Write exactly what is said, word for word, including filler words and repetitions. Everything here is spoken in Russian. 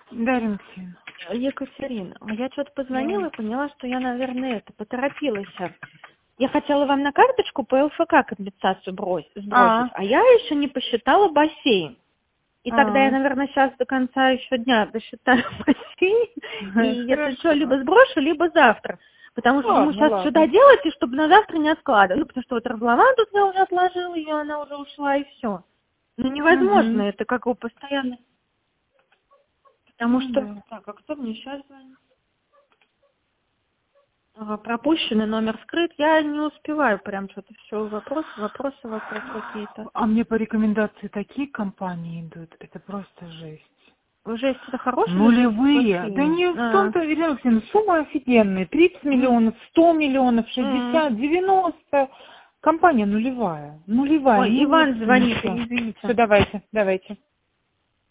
Да, Алексей. Екатерина, я что-то позвонила и поняла, что я, наверное, это, поторопилась. Я хотела вам на карточку по ЛФК компенсацию брось- сбросить, А, а я еще не посчитала бассейн. И тогда я, а, наверное, сейчас до конца еще дня досчитаю бассейн, и если что, хорошо. либо сброшу, либо завтра. Потому что думаю, Ладно, сейчас все ладно. доделать, и чтобы на завтра не откладывать. Ну, потому что вот разломан тут я уже отложила ее, она уже ушла, и все. Ну, невозможно, Угу. это как бы постоянно. Потому Ну что... да. Так, а кто мне сейчас звонит? Ага, пропущенный номер скрыт. Я не успеваю прям что-то все. Вопросы, вопросы вокруг какие-то. А мне по рекомендации такие компании идут, это просто жесть. Жесть, это хорошие или жесть Нулевые. Да плохие? не в А, том-то, Ирина Алексеевна, суммы офигенные. тридцать м, миллионов, сто миллионов, м. шестьдесят, девяносто. Компания нулевая. Нулевая, Ой, ни Иван улыбки, звонит, ничего. извините. Все, давайте, давайте.